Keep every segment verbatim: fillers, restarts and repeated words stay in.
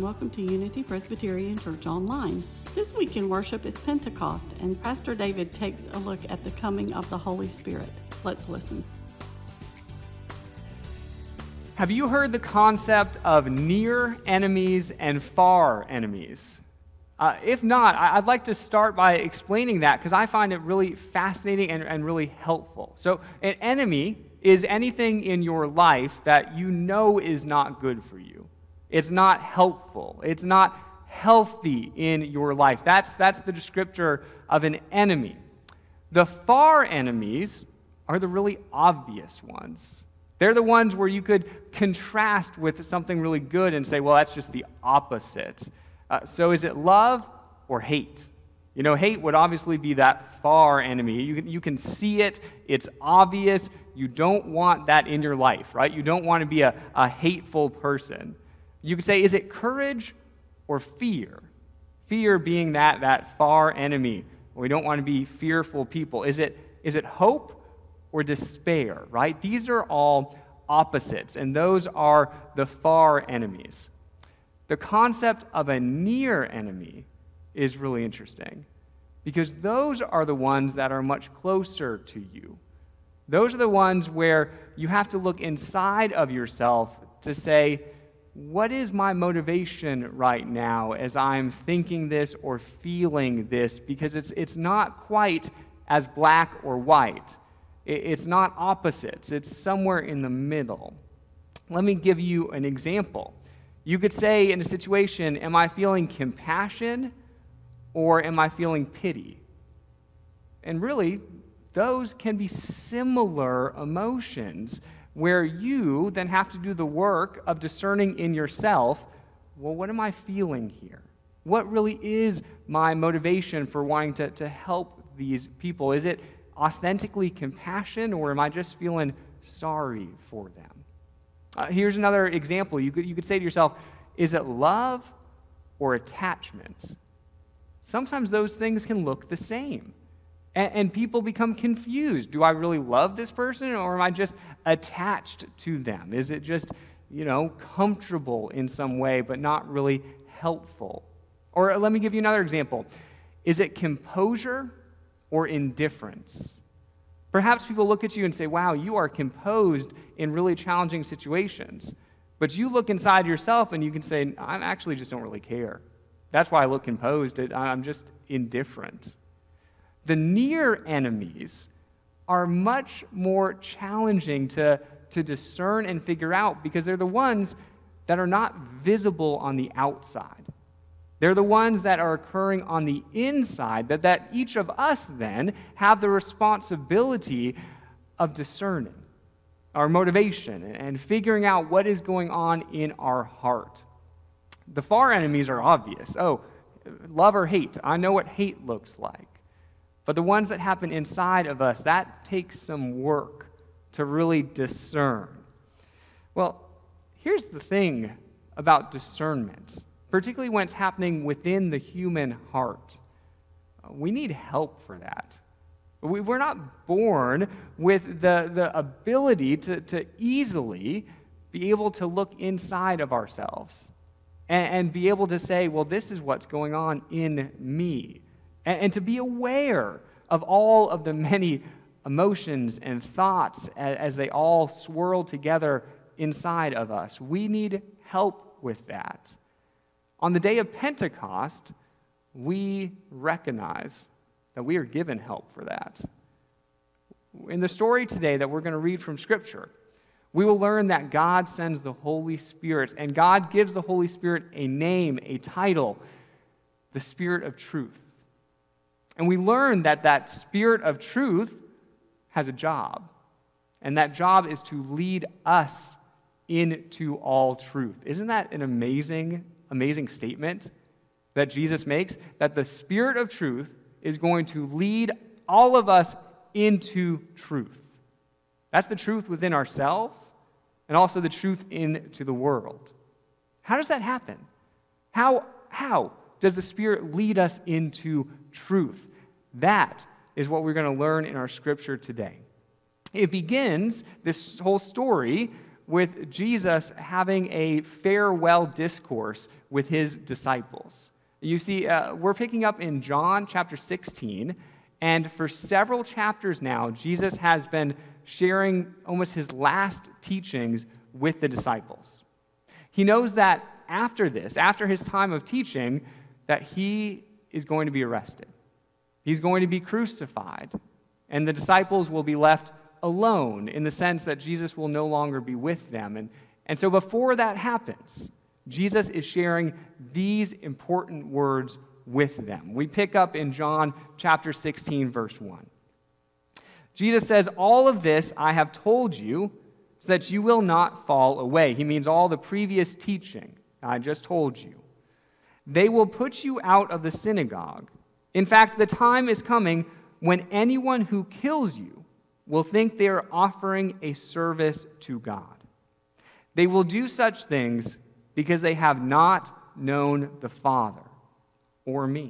welcome to Unity Presbyterian Church Online. This week in worship is Pentecost, and Pastor David takes a look at the coming of the Holy Spirit. Let's listen. Have you heard the concept of near enemies and far enemies? Uh, if not, I'd like to start by explaining that because I find it really fascinating and, and really helpful. So an enemy is anything in your life that you know is not good for you. It's not helpful. It's not healthy in your life. That's, that's the descriptor of an enemy. The far enemies are the really obvious ones. They're the ones where you could contrast with something really good and say, well, that's just the opposite. Uh, so is it love or hate? You know, hate would obviously be that far enemy. You can, you can see it. It's obvious. You don't want that in your life, right? You don't want to be a, a hateful person. You could say, is it courage or fear? Fear being that, that far enemy. We don't want to be fearful people. Is it, is it hope or despair, right? These are all opposites, and those are the far enemies. The concept of a near enemy is really interesting because those are the ones that are much closer to you. Those are the ones where you have to look inside of yourself to say, what is my motivation right now as I'm thinking this or feeling this? Because it's, it's not quite as black or white. It's not opposites. It's somewhere in the middle. Let me give you an example. You could say in a situation, am I feeling compassion or am I feeling pity? And really, those can be similar emotions where you then have to do the work of discerning in yourself, well, what am I feeling here? What really is my motivation for wanting to, to help these people? Is it authentically compassion or am I just feeling sorry for them? Uh, here's another example. You could, you could say to yourself, is it love or attachment? Sometimes those things can look the same. And, and people become confused. Do I really love this person or am I just attached to them? Is it just, you know, comfortable in some way but not really helpful? Or let me give you another example. Is it composure or indifference? Perhaps people look at you and say, wow, you are composed in really challenging situations. But you look inside yourself and you can say, I actually just don't really care. That's why I look composed. I'm just indifferent. The near enemies are much more challenging to, to discern and figure out because they're the ones that are not visible on the outside. They're the ones that are occurring on the inside, that, that each of us then have the responsibility of discerning our motivation and figuring out what is going on in our heart. The far enemies are obvious. Oh, love or hate. I know what hate looks like. But the ones that happen inside of us, that takes some work to really discern. Well, here's the thing about discernment. Particularly when it's happening within the human heart. We need help for that. We, we're not born with the, the ability to, to easily be able to look inside of ourselves and, and be able to say, well, this is what's going on in me. And, and to be aware of all of the many emotions and thoughts as, as they all swirl together inside of us. We need help with that. On the day of Pentecost, we recognize that we are given help for that. In the story today that we're going to read from Scripture, we will learn that God sends the Holy Spirit, and God gives the Holy Spirit a name, a title, the Spirit of Truth. And we learn that that Spirit of Truth has a job, and that job is to lead us into all truth. Isn't that an amazing Amazing statement that Jesus makes, that the Spirit of truth is going to lead all of us into truth. That's the truth within ourselves and also the truth into the world. How does that happen? How, how does the Spirit lead us into truth? That is what we're going to learn in our scripture today. It begins, this whole story, with Jesus having a farewell discourse with his disciples. You see, uh, we're picking up in John chapter sixteen, and for several chapters now, Jesus has been sharing almost his last teachings with the disciples. He knows that after this, after his time of teaching, that he is going to be arrested. He's going to be crucified, and the disciples will be left alone in the sense that Jesus will no longer be with them. And, and so before that happens, Jesus is sharing these important words with them. We pick up in John chapter sixteen, verse one. Jesus says, "All of this I have told you so that you will not fall away." He means all the previous teaching I just told you. "They will put you out of the synagogue. In fact, the time is coming when anyone who kills you will think they are offering a service to God. They will do such things because they have not known the Father or me."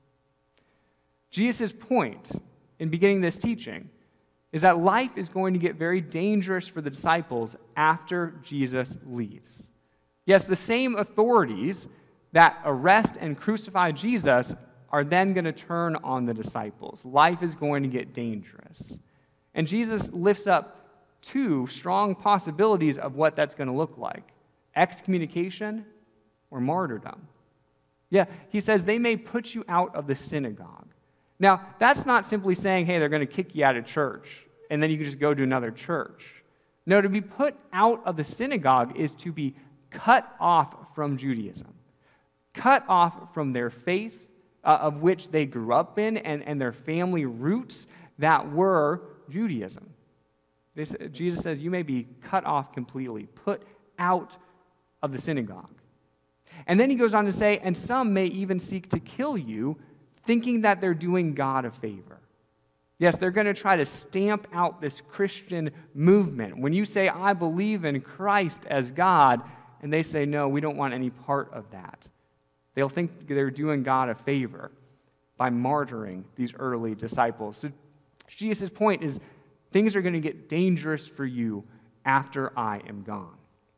Jesus' point in beginning this teaching is that life is going to get very dangerous for the disciples after Jesus leaves. Yes, the same authorities that arrest and crucify Jesus are then going to turn on the disciples. Life is going to get dangerous. And Jesus lifts up two strong possibilities of what that's going to look like: excommunication or martyrdom. Yeah, he says they may put you out of the synagogue. Now, that's not simply saying, hey, they're going to kick you out of church, and then you can just go to another church. No, to be put out of the synagogue is to be cut off from Judaism, cut off from their faith, uh, of which they grew up in, and, and their family roots that were Judaism. This, Jesus says you may be cut off completely, put out of the synagogue. And then he goes on to say, and some may even seek to kill you, thinking that they're doing God a favor. Yes, they're going to try to stamp out this Christian movement. When you say, I believe in Christ as God, and they say, no, we don't want any part of that, they'll think they're doing God a favor by martyring these early disciples. So Jesus' point is, things are going to get dangerous for you after I am gone.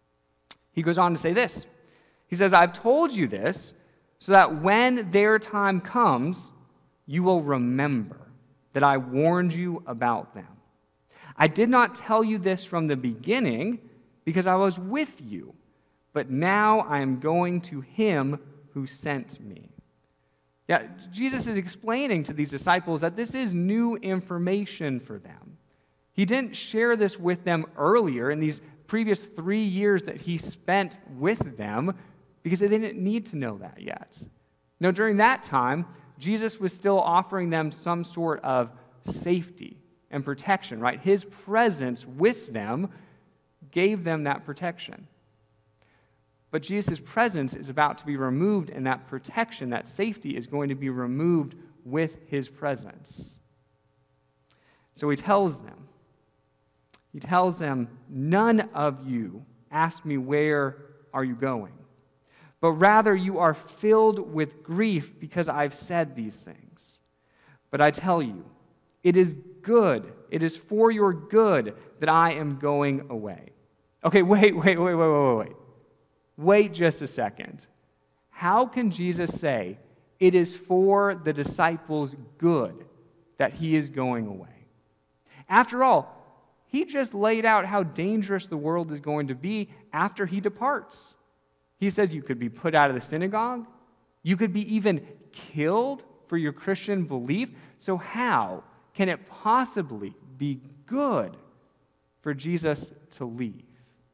He goes on to say this. He says, I've told you this so that when their time comes, you will remember that I warned you about them. I did not tell you this from the beginning because I was with you, but now I am going to him who sent me. Yeah, Jesus is explaining to these disciples that this is new information for them. He didn't share this with them earlier in these previous three years that he spent with them because they didn't need to know that yet. No, during that time, Jesus was still offering them some sort of safety and protection, right? His presence with them gave them that protection. But Jesus' presence is about to be removed, and that protection, that safety, is going to be removed with his presence. So he tells them, he tells them, none of you ask me, where are you going? But rather you are filled with grief because I've said these things. But I tell you, it is good, it is for your good that I am going away. Okay, wait, wait, wait, wait, wait, wait. Wait just a second. How can Jesus say it is for the disciples' good that he is going away? After all, he just laid out how dangerous the world is going to be after he departs. He says you could be put out of the synagogue. You could be even killed for your Christian belief. So how can it possibly be good for Jesus to leave?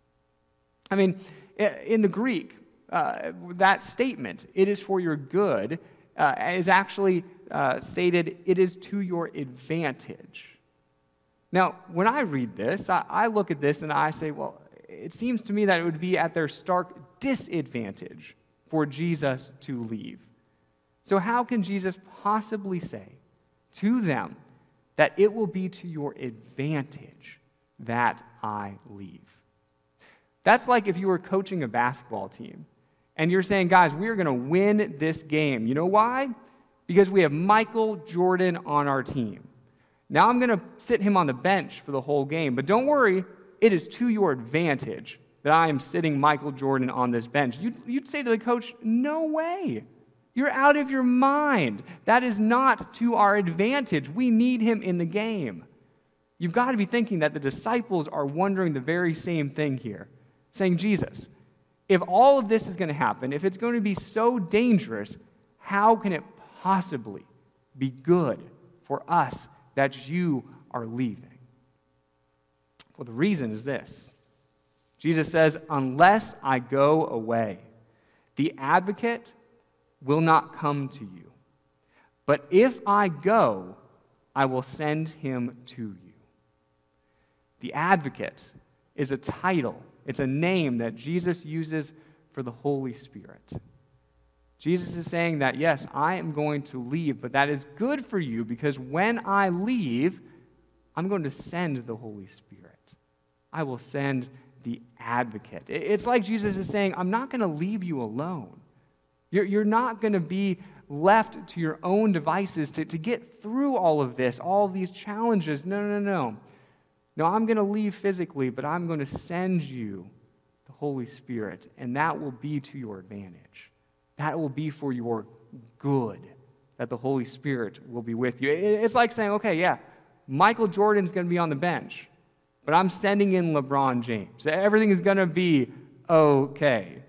I mean, in the Greek, uh, that statement, it is for your good, uh, is actually uh, stated, it is to your advantage. Now, when I read this, I, I look at this and I say, well, it seems to me that it would be at their stark disadvantage for Jesus to leave. So how can Jesus possibly say to them that it will be to your advantage that I leave? That's like if you were coaching a basketball team and you're saying, guys, we are going to win this game. You know why? Because we have Michael Jordan on our team. Now I'm going to sit him on the bench for the whole game, but don't worry, it is to your advantage that I am sitting Michael Jordan on this bench, you'd, you'd say to the coach, no way. You're out of your mind. That is not to our advantage. We need him in the game. You've got to be thinking that the disciples are wondering the very same thing here, saying, Jesus, if all of this is going to happen, if it's going to be so dangerous, how can it possibly be good for us that you are leaving? Well, the reason is this. Jesus says, unless I go away, the advocate will not come to you. But if I go, I will send him to you. The advocate is a title. It's a name that Jesus uses for the Holy Spirit. Jesus is saying that, yes, I am going to leave, but that is good for you because when I leave, I'm going to send the Holy Spirit. I will send the advocate. It's like Jesus is saying, I'm not going to leave you alone. You're, you're not going to be left to your own devices to, to get through all of this, all of these challenges. No, no, no. No, I'm going to leave physically, but I'm going to send you the Holy Spirit, and that will be to your advantage. That will be for your good, that the Holy Spirit will be with you. It's like saying, okay, yeah, Michael Jordan's going to be on the bench, but I'm sending in LeBron James. Everything is going to be okay.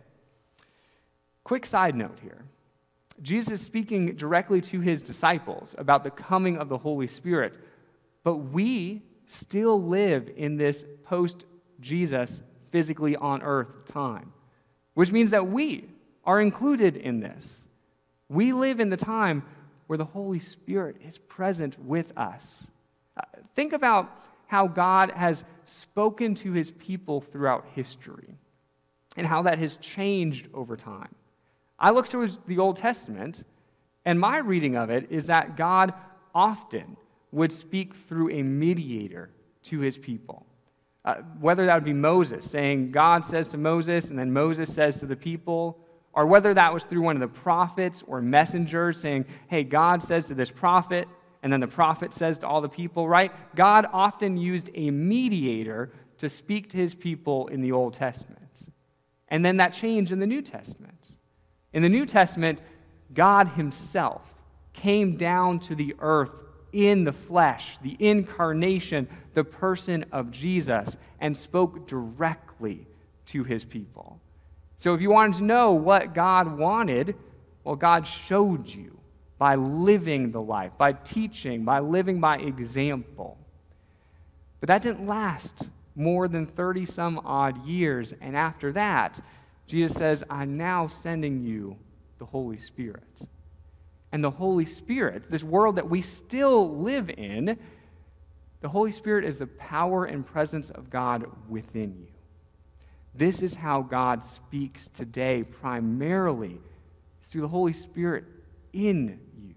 Quick side note here. Jesus is speaking directly to his disciples about the coming of the Holy Spirit, but we still live in this post-Jesus, physically on earth time, which means that we are included in this. We live in the time where the Holy Spirit is present with us. Uh, think about how God has spoken to his people throughout history and how that has changed over time. I look towards the Old Testament, and my reading of it is that God often would speak through a mediator to his people. Uh, whether that would be Moses, saying God says to Moses, and then Moses says to the people, or whether that was through one of the prophets or messengers saying, hey, God says to this prophet, and then the prophet says to all the people, right? God often used a mediator to speak to his people in the Old Testament. And then that changed in the New Testament. In the New Testament, God himself came down to the earth in the flesh, the incarnation, the person of Jesus, and spoke directly to his people. So if you wanted to know what God wanted, well, God showed you by living the life, by teaching, by living by example. But that didn't last more than thirty some odd years, and after that, Jesus says, I'm now sending you the Holy Spirit. And the Holy Spirit, this world that we still live in, the Holy Spirit is the power and presence of God within you. This is how God speaks today primarily, through the Holy Spirit in you.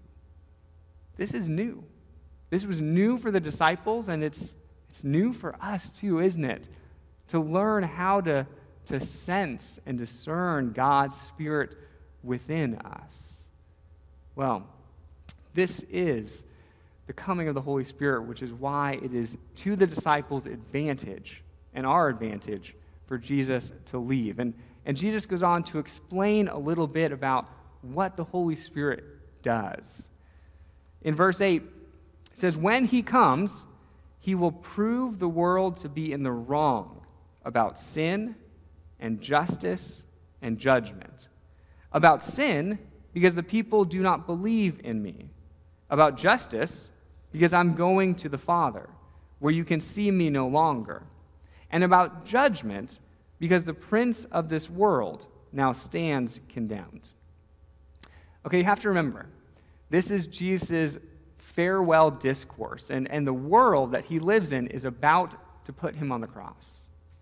This is new. This was new for the disciples, and it's, it's new for us too, isn't it? To learn how to, to sense and discern God's Spirit within us. Well, this is the coming of the Holy Spirit, which is why it is to the disciples' advantage and our advantage for Jesus to leave. And, and Jesus goes on to explain a little bit about what the Holy Spirit does. In verse eight, it says, when he comes, he will prove the world to be in the wrong about sin and justice and judgment. About sin, because the people do not believe in me. About justice, because I'm going to the Father, where you can see me no longer. And about judgment, because the prince of this world now stands condemned. Okay, you have to remember, this is Jesus' farewell discourse, and, and the world that he lives in is about to put him on the cross.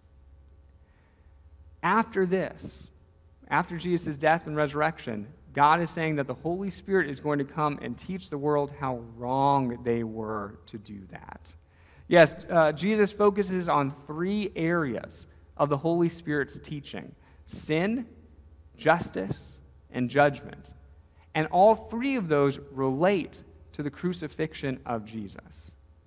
After this, after Jesus' death and resurrection, God is saying that the Holy Spirit is going to come and teach the world how wrong they were to do that. Yes, uh, Jesus focuses on three areas of the Holy Spirit's teaching: sin, justice, and judgment. And all three of those relate to the crucifixion of Jesus.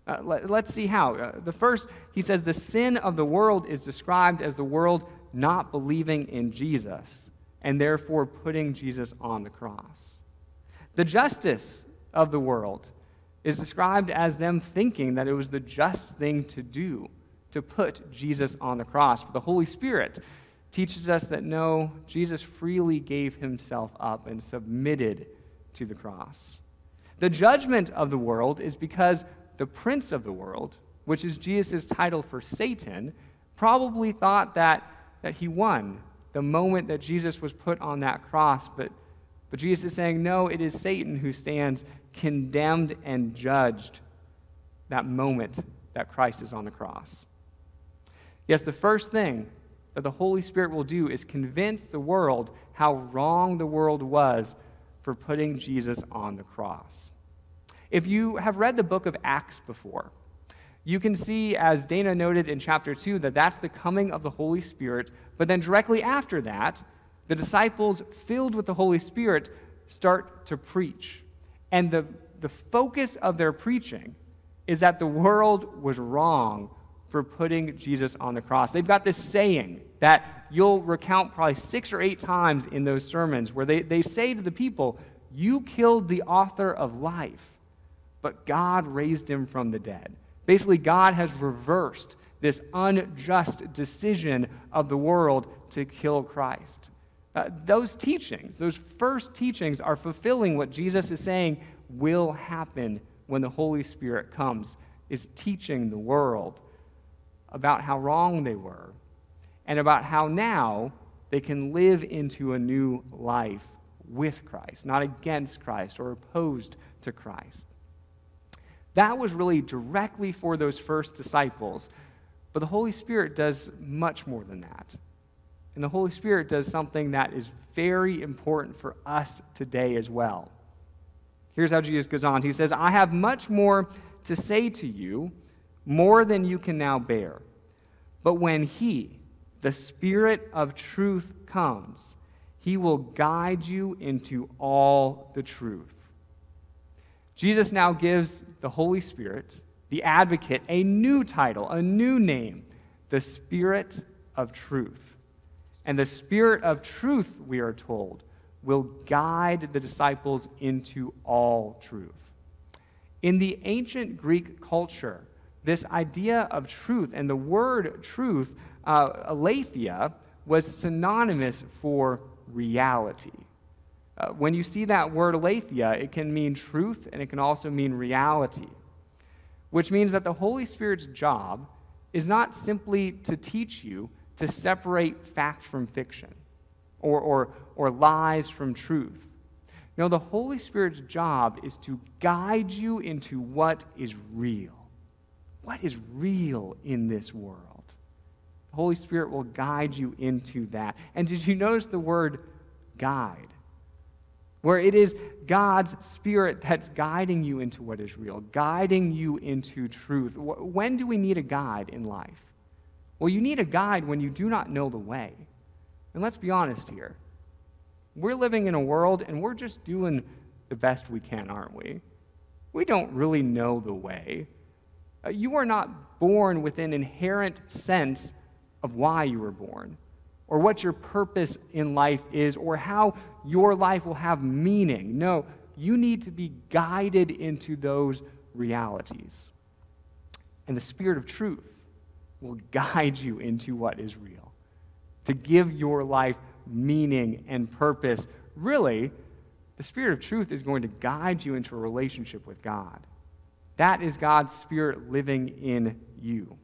Uh, let, let's see how. Uh, the first, he says, the sin of the world is described as the world not believing in Jesus and therefore putting Jesus on the cross. The justice of the world is described as them thinking that it was the just thing to do to put Jesus on the cross. But the Holy Spirit teaches us that no, Jesus freely gave himself up and submitted to the cross. The judgment of the world is because the prince of the world, which is Jesus' title for Satan, probably thought that, that he won the moment that Jesus was put on that cross. But, but Jesus is saying, no, it is Satan who stands condemned and judged that moment that Christ is on the cross. Yes, the first thing that the Holy Spirit will do is convince the world how wrong the world was for putting Jesus on the cross. If you have read the book of Acts before, you can see, as Dana noted in chapter two, that that's the coming of the Holy Spirit, but then directly after that, the disciples filled with the Holy Spirit start to preach. And the, the focus of their preaching is that the world was wrong for putting Jesus on the cross. They've got this saying that you'll recount probably six or eight times in those sermons where they, they say to the people, you killed the author of life, but God raised him from the dead. Basically, God has reversed this unjust decision of the world to kill Christ. Uh, those teachings, those first teachings are fulfilling what Jesus is saying will happen when the Holy Spirit comes, is teaching the world about how wrong they were and about how now they can live into a new life with Christ, not against Christ or opposed to Christ. That was really directly for those first disciples, but the Holy Spirit does much more than that. And the Holy Spirit does something that is very important for us today as well. Here's how Jesus goes on. He says, I have much more to say to you, more than you can now bear. But when he, the Spirit of truth, comes, he will guide you into all the truth. Jesus now gives the Holy Spirit, the Advocate, a new title, a new name, the Spirit of truth. And the Spirit of truth, we are told, will guide the disciples into all truth. In the ancient Greek culture, this idea of truth and the word truth, uh, aletheia, was synonymous for reality. Uh, when you see that word aletheia, it can mean truth and it can also mean reality, which means that the Holy Spirit's job is not simply to teach you to separate fact from fiction or, or, or lies from truth. No, the Holy Spirit's job is to guide you into what is real. What is real in this world? The Holy Spirit will guide you into that. And did you notice the word guide? Where it is God's Spirit that's guiding you into what is real, guiding you into truth. When do we need a guide in life? Well, you need a guide when you do not know the way. And let's be honest here. We're living in a world and we're just doing the best we can, aren't we? We don't really know the way. Uh, you are not born with an inherent sense of why you were born, or what your purpose in life is, or how your life will have meaning. No, you need to be guided into those realities. And the Spirit of truth will guide you into what is real, to give your life meaning and purpose. Really, the Spirit of truth is going to guide you into a relationship with God. That is God's Spirit living in you.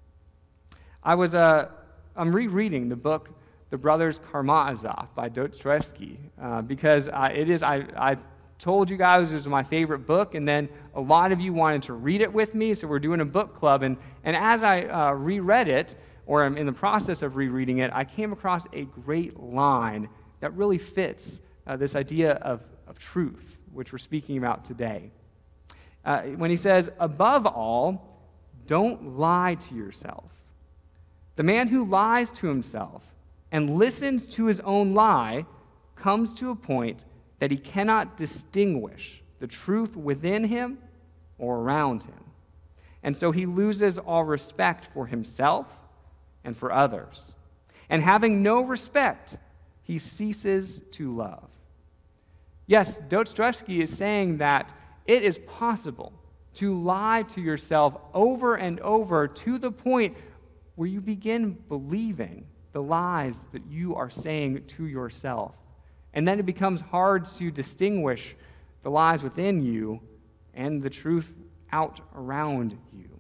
I was uh, I'm rereading the book The Brothers Karamazov by Dostoevsky uh, because uh, it is I, I told you guys it was my favorite book, and then a lot of you wanted to read it with me, so we're doing a book club. And, and as I uh, reread it, or I'm in the process of rereading it, I came across a great line that really fits uh, this idea of, of truth, which we're speaking about today. Uh, when he says, above all, don't lie to yourself. The man who lies to himself and listens to his own lie comes to a point that he cannot distinguish the truth within him or around him. And so he loses all respect for himself and for others. And having no respect, he ceases to love. Yes, Dostoevsky is saying that it is possible to lie to yourself over and over to the point where you begin believing the lies that you are saying to yourself. And then it becomes hard to distinguish the lies within you and the truth out around you.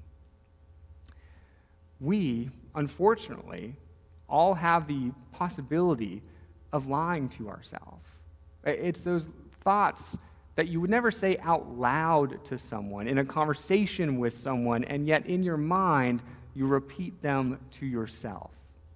We, unfortunately, all have the possibility of lying to ourselves. It's those thoughts that you would never say out loud to someone in a conversation with someone, and yet in your mind, you repeat them to yourself.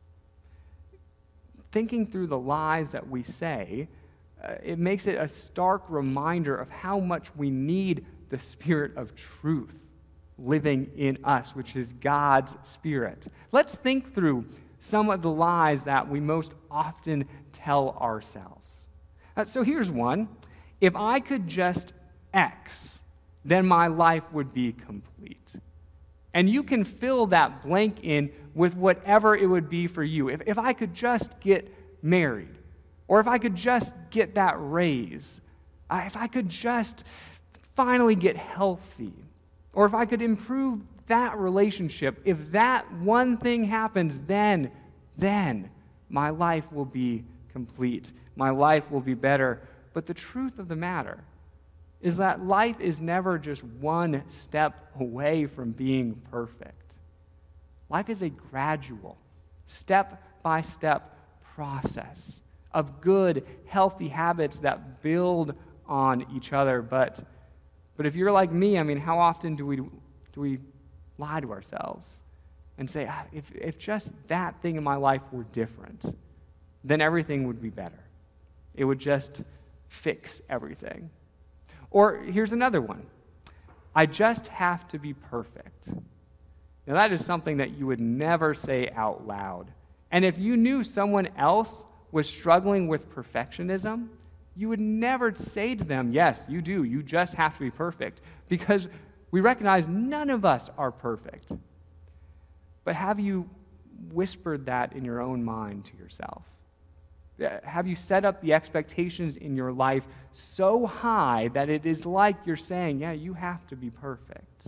Thinking through the lies that we say, uh, it makes it a stark reminder of how much we need the Spirit of truth living in us, which is God's Spirit. Let's think through some of the lies that we most often tell ourselves. Uh, so here's one. If I could just X, then my life would be complete. And you can fill that blank in with whatever it would be for you. If, if I could just get married, or if I could just get that raise, uh, if I could just finally get healthy, or if I could improve that relationship, if that one thing happens, then, then my life will be complete. My life will be better. But the truth of the matter is that life is never just one step away from being perfect. Life is a gradual, step-by-step process of good, healthy habits that build on each other. But, but if you're like me, I mean, how often do we, do we lie to ourselves and say, ah, if, if just that thing in my life were different, then everything would be better. It would just fix everything. Or here's another one. I just have to be perfect. Now that is something that you would never say out loud. And if you knew someone else was struggling with perfectionism, you would never say to them, yes, you do, you just have to be perfect, because we recognize none of us are perfect. But have you whispered that in your own mind to yourself? Have you set up the expectations in your life so high that it is like you're saying, yeah, you have to be perfect?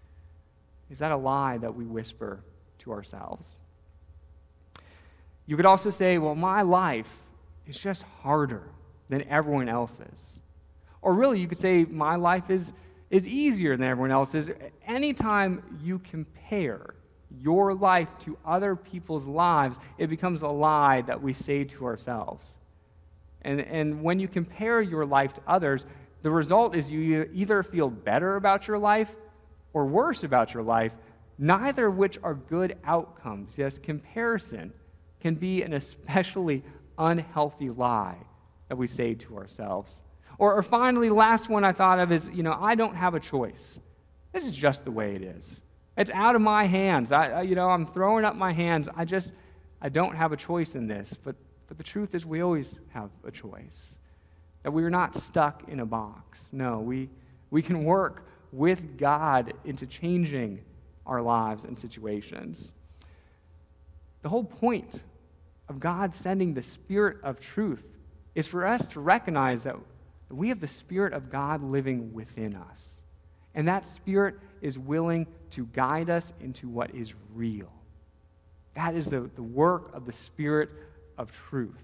Is that a lie that we whisper to ourselves? You could also say, well, my life is just harder than everyone else's. Or really, you could say, my life is, is easier than everyone else's. Anytime you compare your life to other people's lives, it becomes a lie that we say to ourselves. And, and when you compare your life to others, the result is you either feel better about your life or worse about your life, neither of which are good outcomes. Yes, comparison can be an especially unhealthy lie that we say to ourselves. Or, or finally, last one I thought of is, you know, I don't have a choice. This is just the way it is. It's out of my hands. I, I, you know, I'm throwing up my hands. I just, I don't have a choice in this. But, but the truth is we always have a choice. That we are not stuck in a box. No, we, we can work with God into changing our lives and situations. The whole point of God sending the Spirit of truth is for us to recognize that we have the Spirit of God living within us. And that Spirit is willing to guide us into what is real. That is the, the work of the Spirit of truth.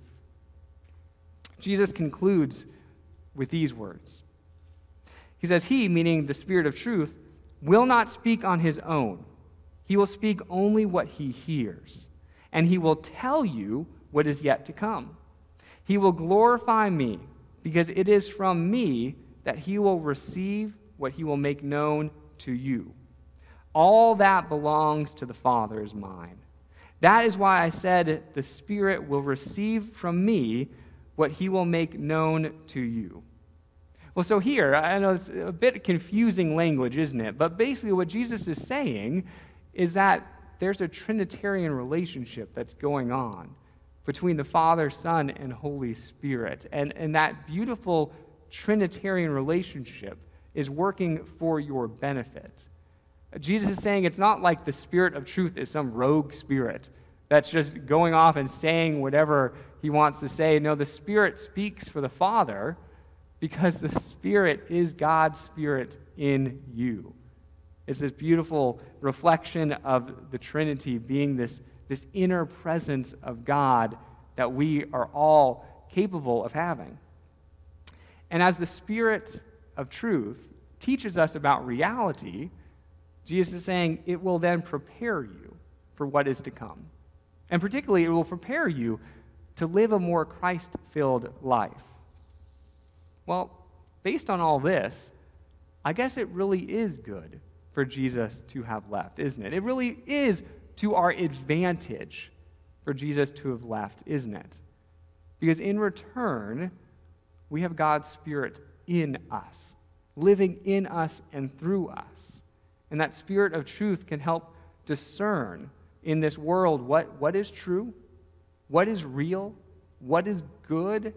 Jesus concludes with these words. He says, he, meaning the Spirit of truth, will not speak on his own. He will speak only what he hears, and he will tell you what is yet to come. He will glorify me, because it is from me that he will receive what he will make known to you. All that belongs to the Father is mine. That is why I said the Spirit will receive from me what he will make known to you. Well, so here, I know it's a bit confusing language, isn't it? But basically what Jesus is saying is that there's a Trinitarian relationship that's going on between the Father, Son, and Holy Spirit. And, and that beautiful Trinitarian relationship is working for your benefit. Jesus is saying it's not like the Spirit of truth is some rogue spirit that's just going off and saying whatever he wants to say. No, the Spirit speaks for the Father because the Spirit is God's Spirit in you. It's this beautiful reflection of the Trinity being this, this inner presence of God that we are all capable of having. And as the Spirit of truth teaches us about reality, Jesus is saying it will then prepare you for what is to come. And particularly, it will prepare you to live a more Christ-filled life. Well, based on all this, I guess it really is good for Jesus to have left, isn't it? It really is to our advantage for Jesus to have left, isn't it? Because in return, we have God's Spirit in us, living in us and through us. And that Spirit of truth can help discern in this world what, what is true, what is real, what is good.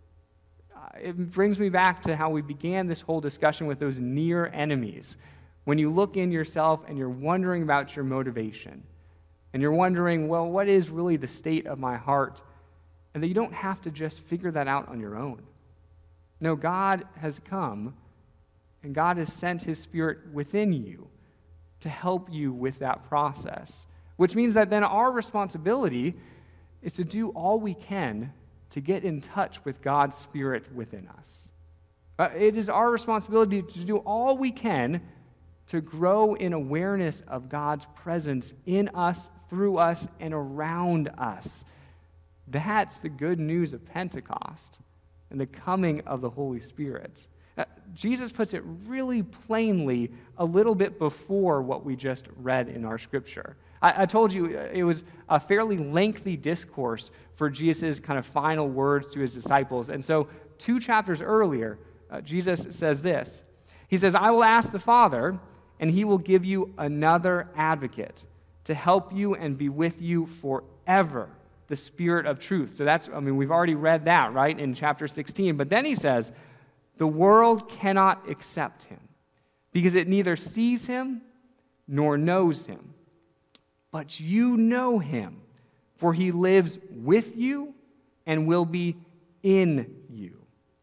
Uh, it brings me back to how we began this whole discussion with those near enemies. When you look in yourself and you're wondering about your motivation, and you're wondering, well, what is really the state of my heart? And that you don't have to just figure that out on your own. No, God has come, and God has sent his Spirit within you to help you with that process, which means that then our responsibility is to do all we can to get in touch with God's Spirit within us. Uh, it is our responsibility to do all we can to grow in awareness of God's presence in us, through us, and around us. That's the good news of Pentecost and the coming of the Holy Spirit. Uh, Jesus puts it really plainly a little bit before what we just read in our scripture. I, I told you it was a fairly lengthy discourse for Jesus' kind of final words to his disciples. And so two chapters earlier, uh, Jesus says this. He says, I will ask the Father, and he will give you another advocate to help you and be with you forever, the Spirit of truth. So that's, I mean, we've already read that, right, in chapter sixteen. But then he says, the world cannot accept him because it neither sees him nor knows him. But you know him, for he lives with you and will be in you.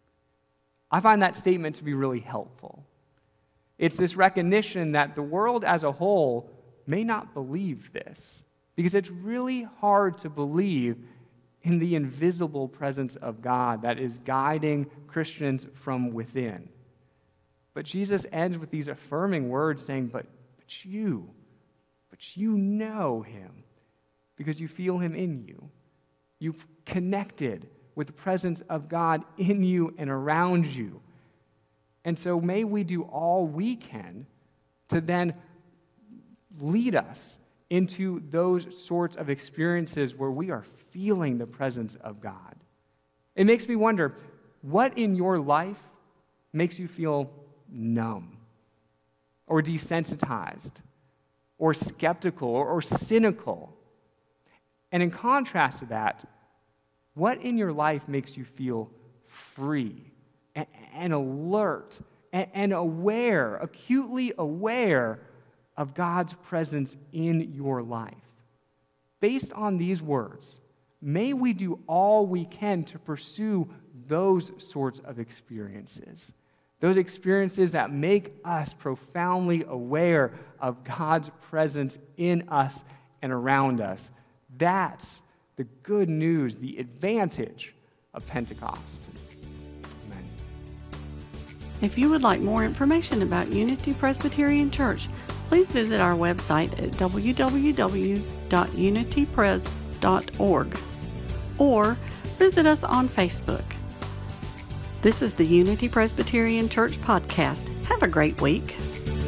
I find that statement to be really helpful. It's this recognition that the world as a whole may not believe this, because it's really hard to believe in the invisible presence of God that is guiding Christians from within. But Jesus ends with these affirming words saying, but, but you, but you know him because you feel him in you. You've connected with the presence of God in you and around you. And so may we do all we can to then lead us into those sorts of experiences where we are feeling the presence of God. It makes me wonder, what in your life makes you feel numb or desensitized or skeptical or, or cynical? And in contrast to that, what in your life makes you feel free and, and alert and, and aware, acutely aware of God's presence in your life? Based on these words, may we do all we can to pursue those sorts of experiences, those experiences that make us profoundly aware of God's presence in us and around us. That's the good news, the advantage of Pentecost. Amen. If you would like more information about Unity Presbyterian Church, please visit our website at w w w dot unity pres dot org or visit us on Facebook. This is the Unity Presbyterian Church podcast. Have a great week.